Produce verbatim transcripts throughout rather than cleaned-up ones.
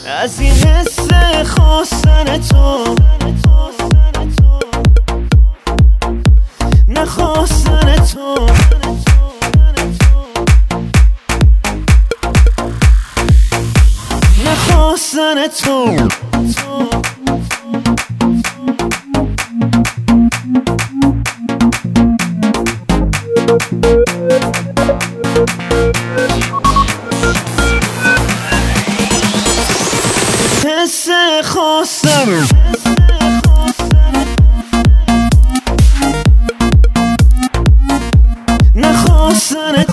از این حس خواستن تو، نخواستن تو، نخواستن تو. حس خواستن نخواستن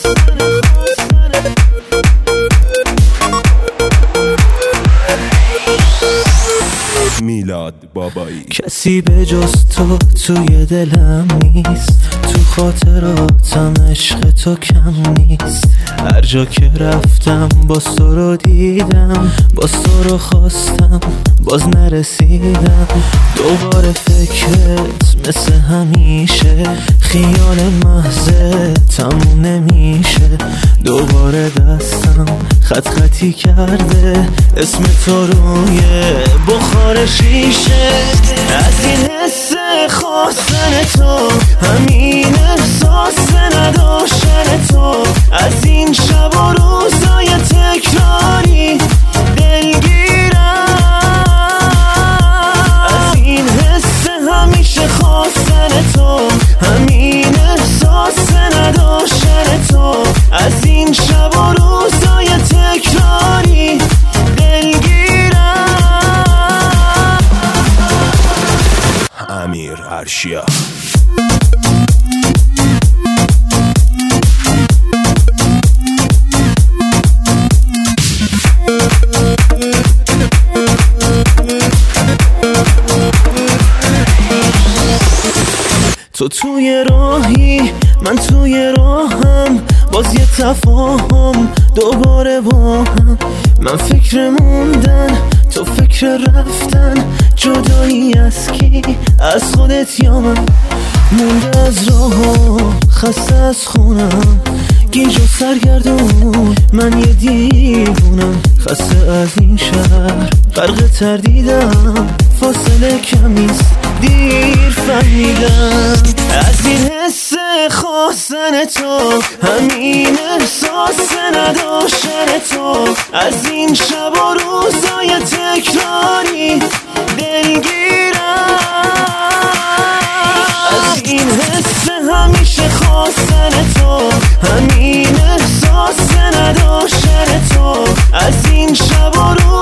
میلاد بابایی. کسی به جز تو توی دلم نیست، تو خاطراتم عشق تو کم نیست. هر جا که رفتم باز تو رو دیدم، باز تو رو خواستم باز نرسیدم. دوباره فکرت مثل همیشه، خیال محضه تموم نمیشه. دوباره دستم خط خطی کرده اسم تو روی بخار شیشه. از این حس خواستن تو، همین احساس نداشتن تو، از این شب و روزای تکراری دلگیرم. از این حس همیشه خواستن تو، همین احساس نداشتن تو، از این شب و روزای تکراری دلگیرم. امیر عرشیا. تو توی راهی من توی راهم، باز یه تفاهم دوباره با هم. من فکر موندن تو فکر رفتن، جدایی از کی؟ از خودت یا من؟ مونده از راه خسته از خونم، گیج و سرگردون من یه دیوونم. خسته از این شهر غرق تردیدم، فاصله کمیست دیر فهمیدم. از این حس خواستن تو، همین احساس نداشتن تو، از این شب و روزای تکراری دلگیرم. از این حس همیشه خواستن تو، همین احساس نداشتن تو، از این شب و روز